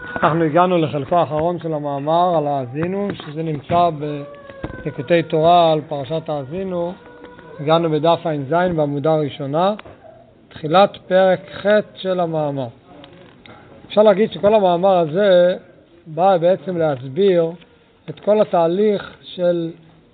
אנחנו הגענו לחלקו האחרון של המאמר על האזינו, שזה נמצא בליקוטי תורה על פרשת האזינו. הגענו בדף ע"ז בעמודה הראשונה, תחילת פרק ח' של המאמר. אפשר להגיד שכל המאמר הזה בא בעצם להסביר את כל התהליך של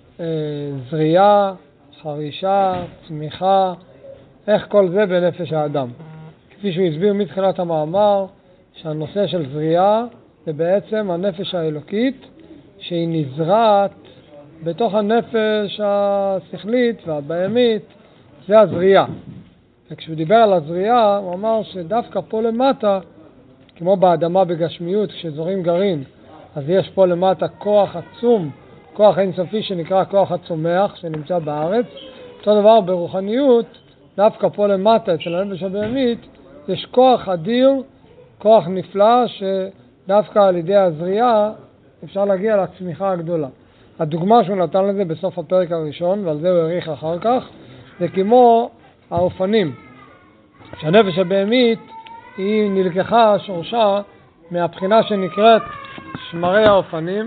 זריעה, חרישה, צמיחה, איך כל זה בנפש האדם. כפי שהוא הסביר מתחילת המאמר, שהנושא של זריעה זה בעצם הנפש האלוקית שהיא נזרעת בתוך הנפש השכלית והבהמית, זה הזריעה. וכשהוא דיבר על הזריעה הוא אמר שדווקא פה למטה, כמו באדמה בגשמיות כשזורים גרעין, אז יש פה למטה כוח עצום, כוח אינסופי שנקרא כוח הצומח שנמצא בארץ. אותו דבר ברוחניות, דווקא פה למטה אצל הנפש הבהמית יש כוח אדיר, כוח נפלא שדווקא על ידי הזריעה אפשר להגיע לצמיחה הגדולה. הדוגמה שהוא נתן לזה בסוף הפרק הראשון, ועל זה הוא העריך אחר כך, זה כמו האופנים. שהנפש הבהמית היא נלקחה שורשה מהבחינה שנקראת שמרי האופנים.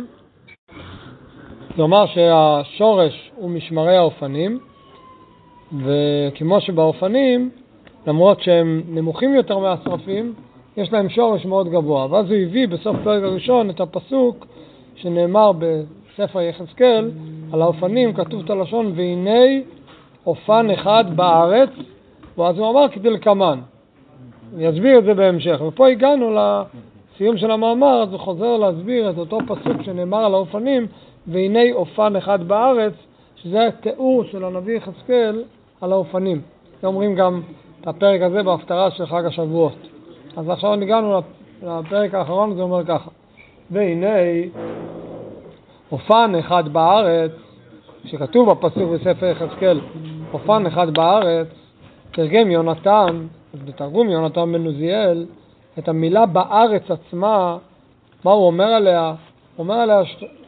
כלומר שהשורש הוא משמרי האופנים, וכמו שבאופנים, למרות שהם נמוכים יותר מהשרפים, יש להם שורש מאוד גבוה. ואז הוא הביא בסוף פרק הראשון את הפסוק שנאמר בספר יחזקאל, על האופנים כתוב את הלשון, והנה אופן אחד בארץ, ואז הוא אמר כדלקמן. אני אסביר את זה בהמשך. ופה הגענו לסיום של המאמר, אז הוא חוזר להסביר את אותו פסוק שנאמר על האופנים, והנה אופן אחד בארץ, שזה התיאור של הנביא יחזקאל על האופנים. אומרים גם את הפרק הזה בהפטרה של חג השבועות. אז עכשיו הגענו לפרק האחרון, זה אומר ככה. והנה אופן אחד בארץ, שכתוב בפסוק בספר יחזקאל, אופן אחד בארץ, תרגם יונתן, אז בתרגום יונתן בן עוזיאל, את המילה בארץ עצמה, מה הוא אומר עליה? הוא אומר עליה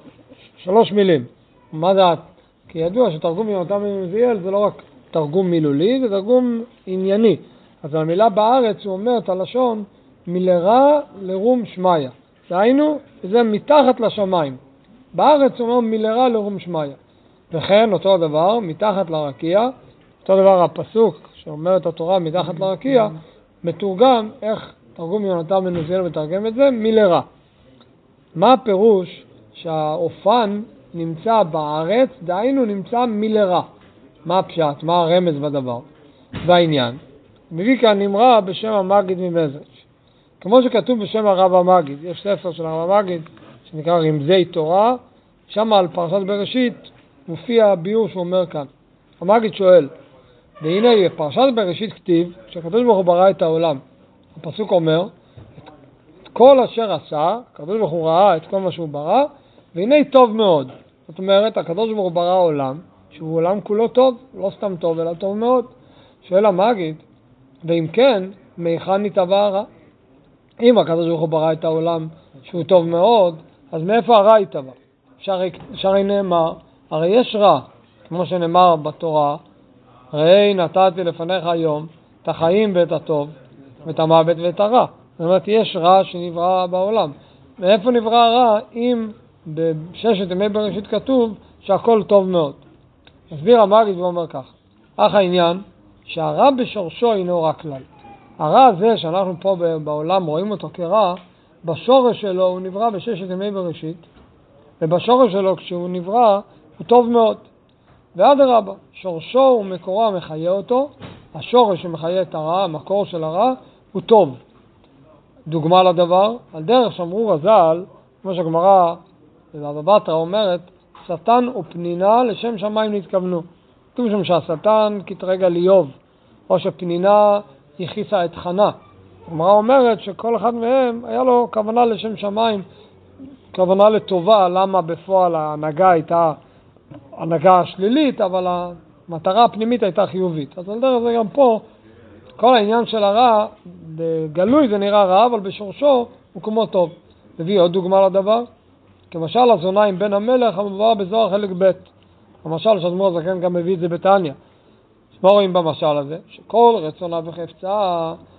שלוש מילים. מה זה? כי ידוע שתרגום יונתן בן עוזיאל זה לא רק תרגום מילולי, זה תרגום ענייני. אז המילה בארץ הוא אומר את הלשון מלרע לרום שמיה. דהיינו, זה מתחת לשמיים. בארץ הוא אומר מלרע לרום שמיה. וכן אותו דבר, מתחת לרקיע, אותו דבר הפסוק שאומר את התורה מתחת לרקיע, מתורגם איך תרגום יונתן בן עוזיאל מתרגם את זה, מלרע. מה הפירוש שהאופן נמצא בארץ, דהיינו נמצא מלרע? מה הפשט? מה הרמז בדבר? והעניין, מביא כאן נמרה בשם המגיד ממזרץ'. כמו שכתוב בשם הרב המגיד, יש ספר של הרב המגיד שנקרא רמזי תורה, שם על פרשת בראשית מופיע הביור שאומר כאן. המגיד שואל, והנה פרשת בראשית כתיב שהקדוש ברוך הוא ברא את העולם. הפסוק אומר, את כל אשר עשה, הקדוש ברוך הוא ראה את כל מה שהוא ברא, והנה טוב מאוד. זאת אומרת, הקדוש ברוך הוא ברא עולם, שהוא עולם כולו טוב, לא סתם טוב, אלא טוב מאוד. שואל המגיד, ואם כן, מהיכן נטבע הרע? אם הקדוש ברוך הוא ברא את העולם שהוא טוב מאוד, אז מאיפה הרע יטבע? שרי נאמר, הרי יש רע, כמו שנאמר בתורה, ראי נתתי לפניך היום את החיים ואת הטוב, ואת המוות ואת הרע. זאת אומרת, יש רע שנברא בעולם. מאיפה נברא הרע אם בששת ימי בראשית כתוב שהכל טוב מאוד? הסביר המגיד ואומר כך, אך העניין שהרע בשורשו אינו רע כלל. הרע הזה שאנחנו פה בעולם רואים אותו כרע, בשורש שלו הוא נברא בששת ימי בראשית, ובשורש שלו כשהוא נברא הוא טוב מאוד. ואדרבה, שורשו ומקורו המחיה אותו, השורש שמחיה את הרע, המקור של הרע, הוא טוב. דוגמה לדבר, על דרך שאמרו רז"ל, כמו שהגמרא בבבא בתרא אומרת, שטן ופנינה לשם שמיים נתכוונו. כתוב שם שהשטן קטרג על איוב, או שפנינה הכיסה את חנה. הגמרא אומרת שכל אחד מהם היה לו כוונה לשם שמיים, כוונה לטובה. למה בפועל ההנהגה הייתה הנהגה שלילית, אבל המטרה הפנימית הייתה חיובית. אז על דרך זה גם פה, כל העניין של הרע, בגלוי זה נראה רע, אבל בשורשו הוא כמו טוב. הביא עוד דוגמה לדבר, כמשל הזונה עם בן המלך המובא בזוהר חלק ב'. המשל שאדמו"ר הזקן גם מביא את זה בתניא. מה רואים במשל הזה? שכל רצונה וחפצה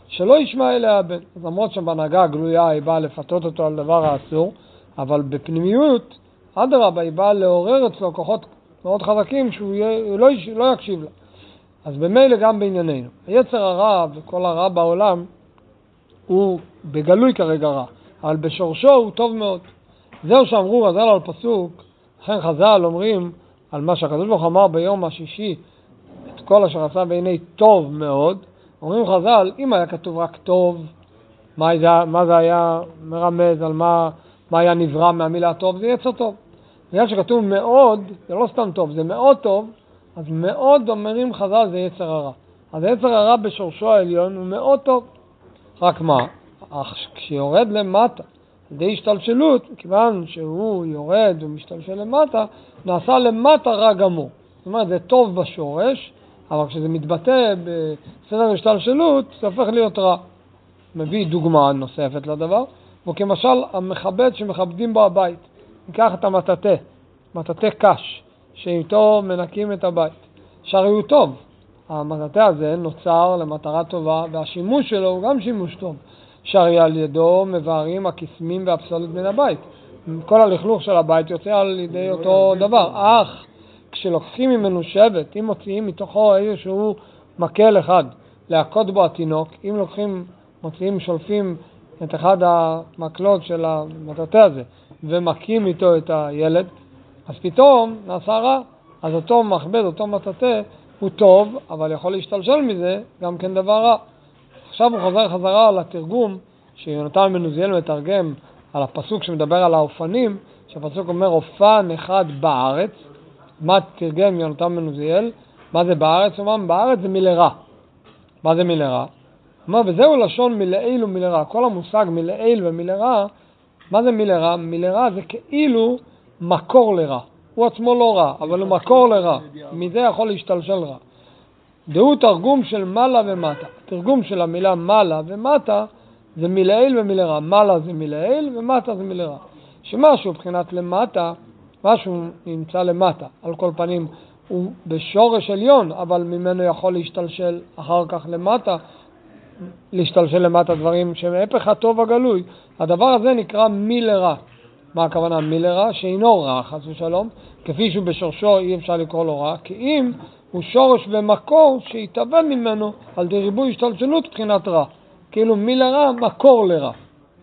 שלא ישמע אליה הבן. אז למרות שבהנהגה הגלויה היא באה לפתות אותו על דבר האסור, אבל בפנימיות, אדרבה, היא באה לעורר אצלו כוחות מאוד חזקים שהוא לא יקשיב לה. אז במילא גם בענייננו. היצר הרע וכל הרע בעולם הוא בגלוי כרגע רע, אבל בשורשו הוא טוב מאוד. זהו שאמרו רז"ל על פסוק, לכן חז"ל אומרים על מה שהקדוש ברוך הוא אמר ביום השישי, את כל אשר עשה בעיני טוב מאוד, אומרים חז"ל, אם היה כתוב רק טוב, מה זה היה מרמז על מה היה נברא מהמילה טוב? זה יצר טוב. בגלל שכתוב מאוד, זה לא סתם טוב, זה מאוד טוב, אז מאוד אומרים חז"ל זה יצר הרע. אז יצר הרע בשורשו העליון הוא מאוד טוב. רק מה? כשיורד למטה, די השתלשלות, כיוון שהוא יורד ומשתלשל למטה, נעשה למטה רע גמור. זאת אומרת, זה טוב בשורש, אבל כשזה מתבטא בסדר השתלשלות, זה הופך להיות רע. מביא דוגמה נוספת לדבר, וכמשל המכבד שמכבדים בו הבית. ניקח את מטאטא קש, שאיתו מנקים את הבית. שהרי הוא טוב. המטאטא הזה נוצר למטרה טובה, והשימוש שלו הוא גם שימוש טוב. שהרי על ידו מבארים הקסמים והפסולת בין הבית. כל הלכלוך של הבית יוצא על ידי אותו דבר. אך כשלוקחים ממנו שבט, אם מוציאים מתוכו איזשהו מקל אחד להכות בו התינוק, אם שולפים את אחד המקלות של המטאטא הזה ומכים איתו את הילד, אז פתאום נעשה רע. אז אותו מכבד, אותו מטאטא הוא טוב, אבל יכול להשתלשל מזה גם כן דבר רע. עכשיו הוא חוזר חזרה על התרגום שיונתן בן עוזיאל מתרגם על הפסוק שמדבר על האופנים, שהפסוק אומר אופן אחד בארץ. מה תרגם יונתן בן עוזיאל? מה זה בארץ? הוא אומר, בארץ זה מלרע. מה זה מלרע? הוא אומר, וזהו לשון מלעיל ומלרע. כל המושג מלעיל ומלרע, מה זה מלרע? מלרע זה כאילו מקור לרע. הוא עצמו לא רע, אבל הוא מקור לרע. מזה יכול להשתלשל רע. דהו תרגום של מעלה ומטה. תרגום של המילה מעלה ומטה זה מלעיל ומלרע. מעלה זה מלעיל ומטה זה מלרע. שמשהו מבחינת למטה, משהו נמצא למטה. על כל פנים הוא בשורש עליון, אבל ממנו יכול להשתלשל אחר כך למטה, להשתלשל למטה דברים שמהפך הטוב הגלוי. הדבר הזה נקרא מלרע. מה הכוונה מלרע? שאינו רע, חס ושלום, כפי שהוא בשורשו אי אפשר לקרוא לו רע, כי אם הוא שורש ומקור שיתאבד ממנו על די ריבוי השתלשלות מבחינת רע. כאילו מלרע מקור לרע.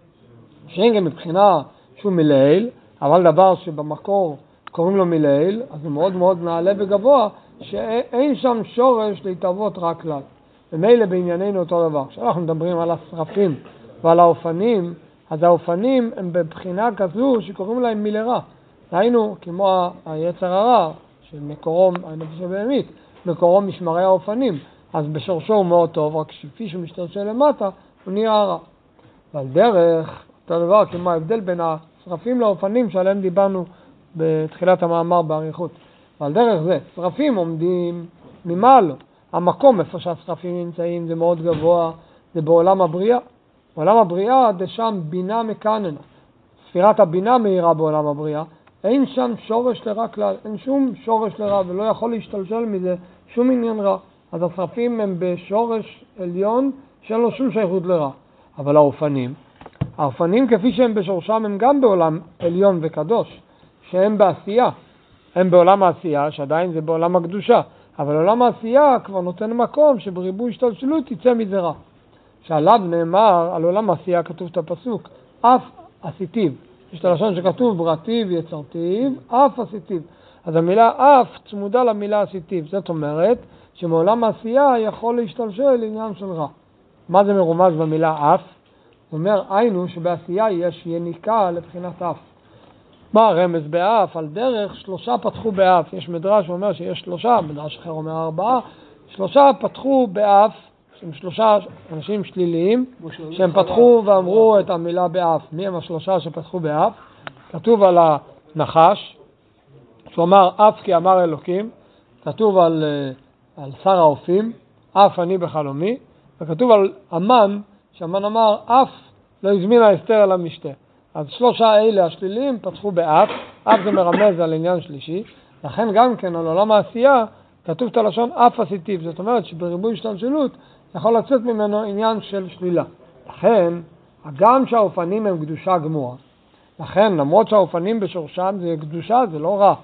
שאין גם מבחינה שהוא מלעיל, אבל דבר שבמקור קוראים לו מלעיל, אז הוא מאוד מאוד נעלה וגבוה, שאין שם שורש להתאבות רק כלל. ומילא בענייננו אותו דבר. כשאנחנו מדברים על השרפים ועל האופנים, אז האופנים הם בבחינה כזו שקוראים להם מלרע. היינו כמו היצר הרע, שמקורו, הנפש הבהמית, מקורו משמרי האופנים. אז בשורשו הוא מאוד טוב, רק שפי שהוא משתרשל למטה, הוא נהיה רע. ועל דרך, אותו דבר כמו ההבדל בין השרפים לאופנים שעליהם דיברנו בתחילת המאמר באריכות. ועל דרך זה, שרפים עומדים ממעלה. המקום איפה שהשרפים נמצאים זה מאוד גבוה, זה בעולם הבריאה. בעולם הבריאה זה שם בינה מקננה. ספירת הבינה מהירה בעולם הבריאה. אין שם שורש לרע כלל, אין שום שורש לרע ולא יכול להשתלשל מזה שום עניין רע. אז השרפים הם בשורש עליון שאין לו שום שייכות לרע. אבל האופנים כפי שהם בשורשם הם גם בעולם עליון וקדוש, שהם בעשייה. הם בעולם העשייה, שעדיין זה בעולם הקדושה. אבל עולם העשייה כבר נותן מקום שבריבוי השתלשלות יצא מזה רע. שעליו נאמר, על עולם העשייה כתוב את הפסוק, אף עשיתיו. יש את הלשון שכתוב ברטיב יצרתיו, אף עשיתיו. אז המילה אף צמודה למילה עשיתיו. זאת אומרת שמעולם העשייה יכול להשתלשל עניין של רע. מה זה מרומז במילה אף? זאת אומרת, היינו שבעשייה יש יניקה לבחינת אף. מה הרמז באף? על דרך 3 פתחו באף. יש מדרש שאומר שיש 3, מדרש אחר אומר 4. 3 פתחו באף, שהם 3 אנשים שליליים, שהם פתחו ואמרו את המילה באף. מי הם 3 שפתחו באף? כתוב על הנחש, שהוא אמר אף כי אמר אלוקים. כתוב על שר האופים, אף אני בחלומי. וכתוב על המן, שהמן אמר אף לא הזמינה אסתר אל המשתה. אז 3 אלה השליליים פתחו באף, אף זה מרמז על עניין שלישי, לכן גם כן על עולם העשייה כתוב את הלשון אף עשיתיו, זאת אומרת שבריבוי השתלשלות יכול לצאת ממנו עניין של שלילה. לכן, גם שהאופנים הם קדושה גמורה, לכן למרות שהאופנים בשורשם זה קדושה, זה לא רע.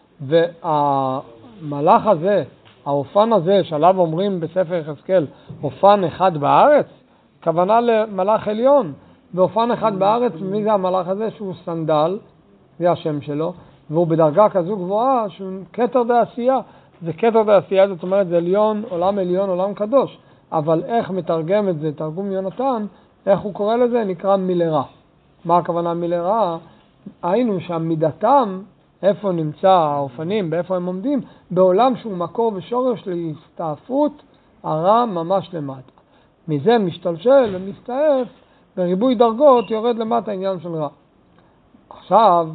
והמלאך הזה, האופן הזה שעליו אומרים בספר יחזקאל, אופן אחד בארץ, כוונה למלאך עליון. ואופן אחד בארץ, מי זה המלאך הזה? שהוא סנדל, זה השם שלו, והוא בדרגה כזו גבוהה שהוא כתר דעשייה. זה כתר דעשייה, זאת אומרת זה עליון, עולם קדוש. אבל איך מתרגם את זה, תרגום יונתן, איך הוא קורא לזה? נקרא מילרע. מה הכוונה מילרע? היינו שהמידתם, איפה נמצא האופנים, באיפה הם עומדים, בעולם שהוא מקור ושורש להסתעפות, הרע ממש למטה. מזה משתלשל ומסתעף, בריבוי דרגות יורד למטה העניין של רע. עכשיו,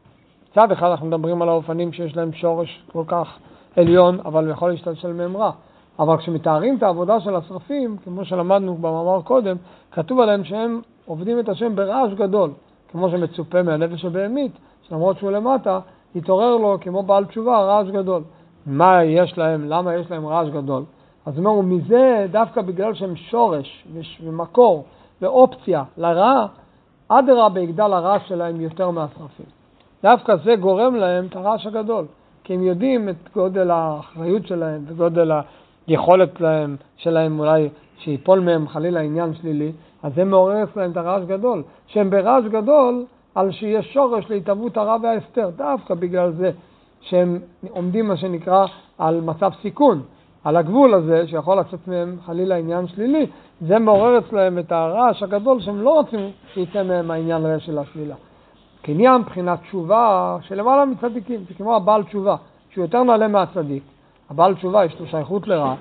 צד אחד אנחנו מדברים על האופנים שיש להם שורש כל כך עליון, אבל הוא יכול להשתלשל מהם רע. אבל כשמתארים את העבודה של השרפים, כמו שלמדנו במאמר קודם, כתוב עליהם שהם עובדים את השם ברעש גדול, כמו שמצופה מהנפש הבהמית, שלמרות שהוא למטה, יתעורר לו כמו בעל תשובה רעש גדול. מה יש להם? למה יש להם רעש גדול? אז אומרים, מזה דווקא בגלל שהם שורש ומקור ואופציה לרע, אדרבה יגדל הרעש שלהם יותר מהשרפים. דווקא זה גורם להם את הרעש הגדול, כי הם יודעים את גודל האחריות שלהם וגודל היכולת שלהם אולי שיפול מהם חלילה עניין שלילי, אז זה מעורר להם את הרעש גדול. שהם ברעש גדול על שיש שורש להתאבות הרע וההסתר, דווקא בגלל זה שהם עומדים מה שנקרא על מצב סיכון, על הגבול הזה שיכול לצאת מהם חלילה עניין שלילי, זה מעורר אצלהם את הרעש הגדול שהם לא רוצים שיצא מהם העניין של השלילה. כעניין מבחינת תשובה שלמעלה מצדיקים, זה כמו הבעל תשובה, שהוא יותר נעלה מהצדיק. הבעל תשובה יש לו שייכות לרע,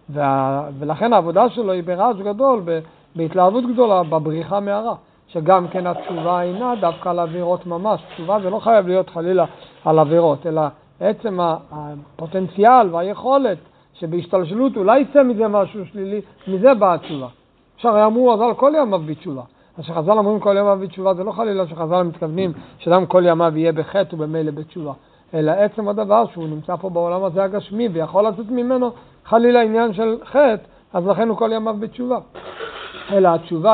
ולכן העבודה שלו היא ברעש גדול, בהתלהבות גדולה, בבריחה מהרע. שגם כן התשובה אינה דווקא על עבירות ממש. תשובה זה לא חייב להיות חלילה על עבירות, אלא עצם הפוטנציאל והיכולת שבהשתלשלות אולי יצא מזה משהו שלילי, מזה באה התשובה. עכשיו אמרו עזל כל ימיו בתשובה. אז שחז"ל אומרים כל ימיו בתשובה, זה לא חלילה שחז"ל מתכוונים שאדם כל ימיו יהיה בחטא ובמילא בתשובה. אלא עצם הדבר שהוא נמצא פה בעולם הזה הגשמי ויכול לצאת ממנו חלילה עניין של חטא, אז לכן הוא כל ימיו בתשובה. אלא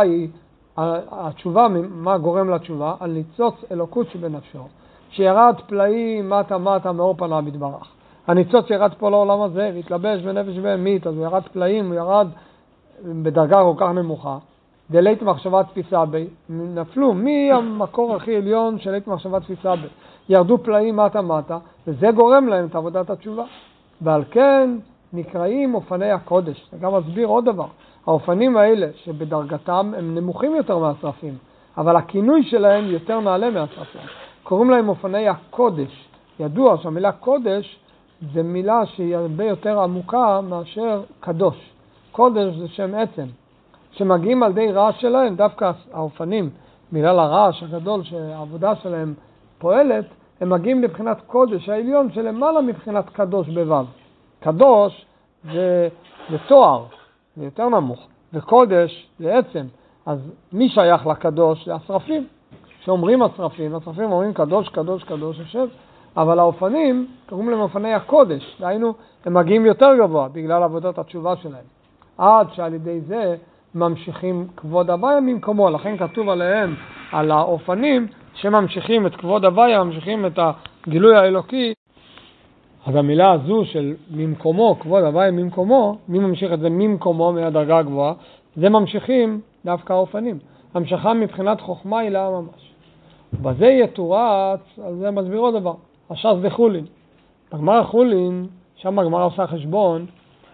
התשובה, מה גורם לתשובה? על ניצוץ אלוקות שבנפשו, שירד פלאים מטה מאור פניו יתברך. הניצוץ ירד פה לעולם הזה והתלבש בנפש בהמית, אז הוא ירד פלאים, הוא ירד בדרגה כל כך נמוכה. דלית מחשבה תפיסה בי, נפלו מהמקור הכי עליון של לית מחשבה תפיסה בי. ירדו פלאים מטה, וזה גורם להם את עבודת התשובה. ועל כן נקראים אופני הקודש. זה גם מסביר עוד דבר. האופנים האלה שבדרגתם הם נמוכים יותר מהשרפים, אבל הכינוי שלהם יותר נעלה מהשרפים. קוראים להם אופני הקודש. ידוע שהמילה קודש זה מילה שהיא הרבה יותר עמוקה מאשר קדוש. קודש זה שם עצם. שמגיעים על ידי רעש שלהם, דווקא האופנים, בגלל הרעש הגדול שהעבודה שלהם פועלת, הם מגיעים לבחינת קודש העליון שלמעלה מבחינת קדוש בבב. קדוש זה תואר, זה יותר נמוך, וקודש זה עצם. אז מי שייך לקדוש? זה השרפים. שאומרים השרפים אומרים קדוש, קדוש, קדוש השם, אבל האופנים קוראים להם אופני הקודש, דהיינו הם מגיעים יותר גבוה בגלל עבודת התשובה שלהם. עד שעל ידי זה ממשיכים כבוד הוויה ממקומו, לכן כתוב עליהם, על האופנים, שממשיכים את כבוד הוויה, ממשיכים את הגילוי האלוקי. אז המילה הזו של ממקומו, כבוד הוויה ממקומו, מי ממשיך את זה ממקומו מהדרגה הגבוהה? זה ממשיכים דווקא האופנים. המשכה מבחינת חוכמה היא לה ממש. בזה יתורץ, אז זה מסביר עוד דבר, הש"ס דחולין. בגמר החולין, שם הגמר עושה חשבון,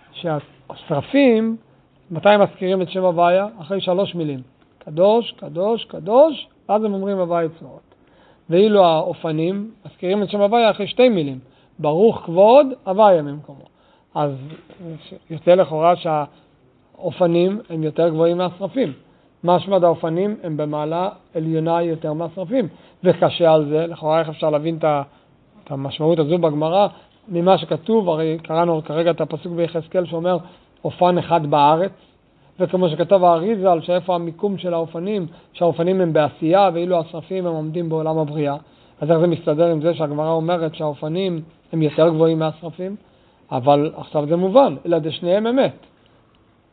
שהשרפים, מתי הם מזכירים את שם הוויה? אחרי 3 מילים. קדוש, קדוש, קדוש, אז הם אומרים הוויה צורות. ואילו האופנים מזכירים את שם הוויה אחרי 2 מילים. ברוך כבוד הוויה ממקומו. אז יוצא לכאורה שהאופנים הם יותר גבוהים מהשרפים. משמע האופנים הם במעלה עליונה יותר מהשרפים. וקשה על זה, לכאורה איך אפשר להבין את המשמעות הזו בגמרא, ממה שכתוב, הרי קראנו כרגע את הפסוק ביחזקאל שאומר אופן אחד בארץ, וכמו שכתוב האריזה על שאיפה המיקום של האופנים, שהאופנים הם בעשייה ואילו השרפים הם עומדים בעולם הבריאה. אז איך זה מסתדר עם זה שהגמרא אומרת שהאופנים הם יותר גבוהים מהשרפים? אבל עכשיו זה מובן, אלא זה שניהם אמת.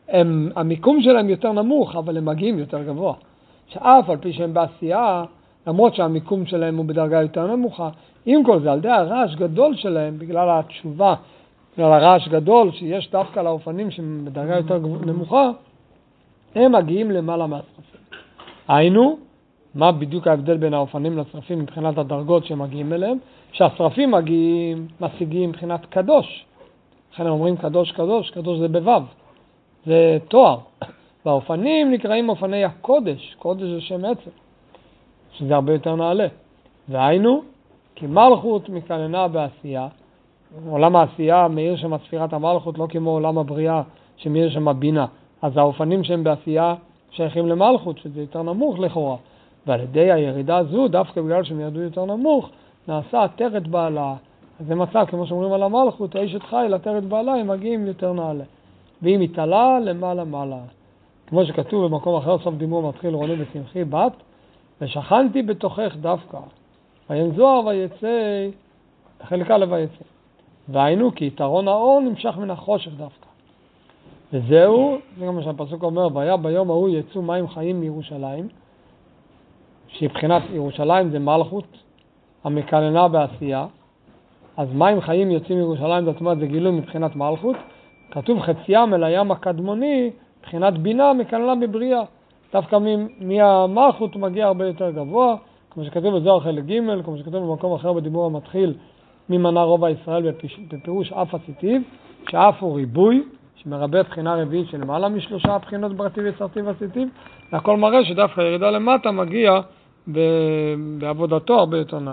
המיקום שלהם יותר נמוך, אבל הם מגיעים יותר גבוה. שאף על פי שהם בעשייה, למרות שהמיקום שלהם הוא בדרגה יותר נמוכה, עם כל זה, על די הרעש גדול שלהם, בגלל התשובה, בגלל הרעש גדול שיש דווקא לאופנים שהם בדרגה יותר נמוכה, הם מגיעים למעלה מהשרפים. היינו, מה בדיוק ההבדל בין האופנים לשרפים מבחינת הדרגות שהם מגיעים אליהם? שהשרפים משיגים מבחינת קדוש. לכן הם אומרים קדוש קדוש, קדוש זה בו"ב, זה תואר. והאופנים נקראים אופני הקודש, קודש זה שם עצם, שזה הרבה יותר נעלה. והיינו, כי מלכות מכלנה בעשייה, עולם העשייה מאיר שם ספירת המלכות, לא כמו עולם הבריאה שמאיר שם בינה. אז האופנים שהם בעשייה שייכים למלכות, שזה יותר נמוך לכאורה. ועל ידי הירידה הזו, דווקא בגלל שהם ירדו יותר נמוך, נעשה עטרת בעלה. אז זה מצב, כמו שאומרים על המלכות, האשת חיל, עטרת בעלה, הם מגיעים יותר נעלה. והיא מתעלה למעלה מעלה. כמו שכתוב במקום אחר, סוף דיבור מתחיל רוני ושמחי בת, ושכנתי בתוכך דווקא. וינזוהר ויצא, חלק א' ויצא. והיינו כי יתרון האור נמשך מן החושך דווקא. וזהו, זה גם מה שהפסוק אומר, והיה ביום ההוא יצאו מים חיים מירושלים, שבחינת ירושלים זה מלכות, המקלנה בעשייה, אז מים חיים יוצאים מירושלים, זאת אומרת זה גילוי מבחינת מלכות, כתוב חציים אל הים הקדמוני, מבחינת בינה מקלנה בבריאה, דווקא מהמלכות הוא מגיע הרבה יותר גבוה, כמו שכתוב בזוהר חלק ג', כמו שכתוב במקום אחר בדיבור המתחיל, ממנה רובע ישראל בפירוש אף הסיטיב, שאף הוא ריבוי, שמרבה בחינה רביעית של למעלה משלושה בחינות ברטיב יצרתי וסיטיב, והכל מראה שדווקא ירידה למטה מגיע בעבודתו הרבה יותר נעלה.